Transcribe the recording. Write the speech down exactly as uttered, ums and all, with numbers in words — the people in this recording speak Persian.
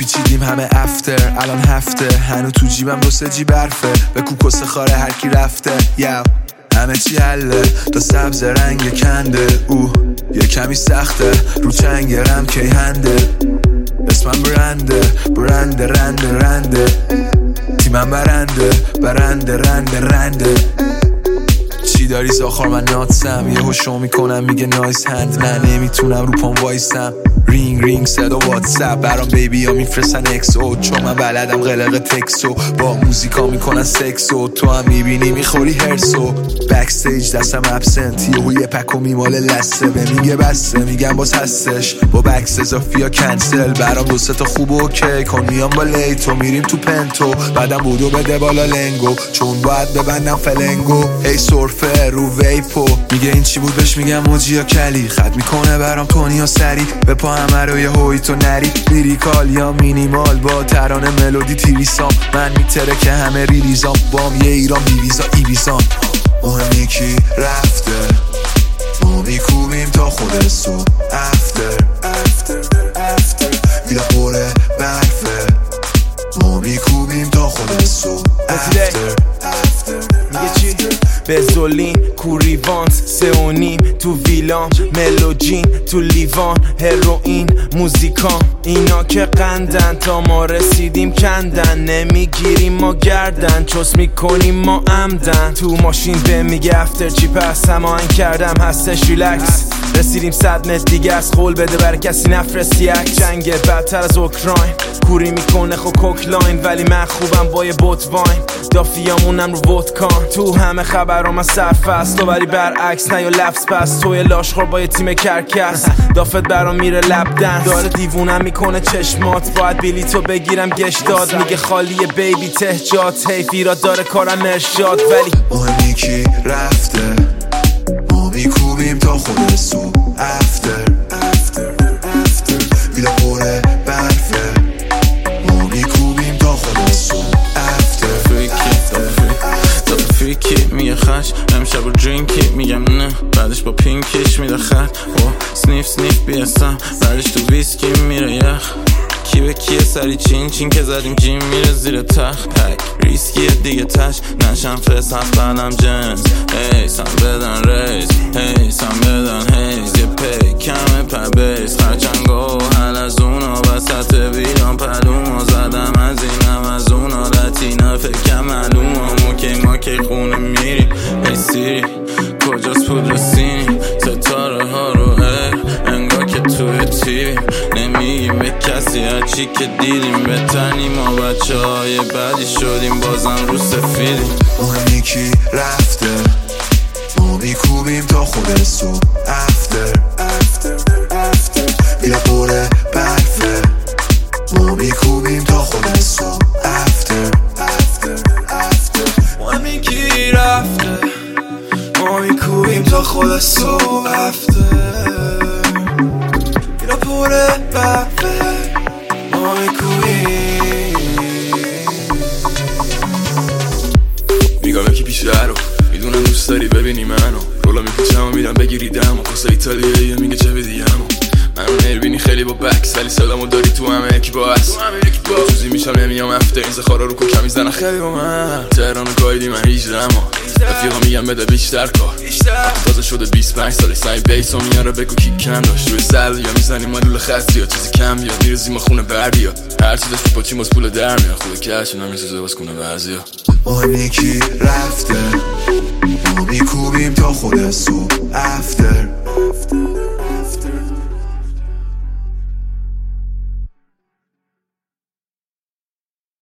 پیچیدیم همه افتر، الان هفته هنو تو جیبم دو سه جی برفه، به کوکس خاره هر کی رفته یو همه چی حله، تا سبز رنگ کنده او یه کمی سخته، رو چنگرم کی هنده، اسمم برنده برنده رنده رنده، تیمم برنده برنده رنده رنده. چی داری زاخار من ناتسم، یه هوشو میکنم میگه نایس هند، نه نمیتونم رو پام وایسم، رینگ رینگ صدا واتساپ برام بیبی ها میفرستن اکسو، چون من بلدم قلق تکسو، با موزیکا میکنن سکسو، تو هم میبینی میخوری هرسو، بکستیج دستم ابسنت، یهو یه پکو میماله لسه، به میگه بسته میگم باز هستش، با بکس اضافی ها کنسل، برام دو سه تا خوب اوکی کن، میام با لیتو میریم تو پنتو، بعدم بودو بده بالا لنگو، چون باید ببندم فلنگو، هی سرفه رو ویپو، میگه این چی بود بهش میگم موجی یا کلی، خط میکنه برام تونی یا سری، به پا همه رو یه هوی تو نری، لیریکال یا مینیمال با ترانه ملودی تیریسام، من میتره که همه ریریزام، بام یه ایران بیویزا ایویزام، مهم یکی رفته ما میکوبیم تا خود سو افتر افتر افتر میلا پره برفه، ما میکوبیم تا خود سو افتر افتر میگه چی؟ بزولین کوریوانس سه و نیم تو ویلام، ملوجین تو لیوان، هروئین موزیکان، اینا که قندن تا ما رسیدیم کندن، نمیگیریم ما گردن چوس میکنیم ما عمدن، تو ماشین به میگه افتر چی پس هماهنگ کردم هستش ریلکس، رسیدیم صد متر دیگه از خول بده بر کسی نفرستی یک، جنگ بدتر از اوکراین، کوری میکنه خو کوکلاین، ولی من خوبم با یه بوت واین، دافیامونم رو ودکان، تو همه خبرام از سرفست، تو ولی برعکس نه یا لفظ پس، توی لاشخور با یه تیم کرکس، دافت برام میره لب دنس، داره دیوونم میکنه چشمات، باید بلیتو بگیرم گشتاد، میگه خالیه بیبی تهجات، حیفیرات داره کارم ارشاد، ولی مهم یکی رفته ما میکوبیم تا خود سو افتر افتر افتر میلا پره برفه، ما میکوبیم تا خود سو افتر فریکی میگه خش امشب رو درینکی، میگم نه بعدش با پینکش میده خط، و سنیف سنیف بیستم بعدش تو ویسکی میره یخ، کی به کیه سری چین چین که زدیم جیم میره زیر تخت، پک ریسکیه دیگه تش نشم فس هفت بلم جنس، هی سم بدن ریز هی سم بدن هیز، یه پی کمه پبیز خرچنگا و حل از اونا، وسط ویران پلوما زدم از اینم از اونا، لاتینا فکرم معلوم موکی ما که خونه میری، ای سیری کجاست پودر سینی، ستاره ها رو ایر انگار که توی تیویم، نمیگیم به کسی هرچی که دیدیم، به تنی ما بچه های بدی شدیم بازم رو سفیدیم، مهم یکی رفته ما میکوبیم تا خود سو افتر افتر افتر میلا پره برفه، ما میکوبیم تا خود سو افتر افتر افتر مهم یکی رفته ما میکوبیم تا خود سو افتر میلا پره برفه، ما میکوبیم. میگم یکی پیش رو میدونم دوست داری ببینی منو، رولا میپیچم و میرم بگیری دمو، کسا ایتالیاییه میگه چه بدیمو، منو نمیبینی خیلی با بکس ولی صدامو داری تو همه یکی با هست، چوزی میشم نمیام افتر این زخارا رو کوکم میزنن خیلی با من، تهران و گایدی من هیجده اما رفیقا میگم بده بیشتر کار، تازه شده بیست و پنج ساله سعی بیس و میاره بگو کی کم داشت، روی سل یا میزنیم مدول خستی یا چیزی کم بیاد، میرزیم خونه بر بیاد، هر چیزش تو پاچیم از پول در میاد، خوده کش نمیسوزه باز کنه بعضیا، مهم یکی رفته ما میکوبیم تا خود سو افتر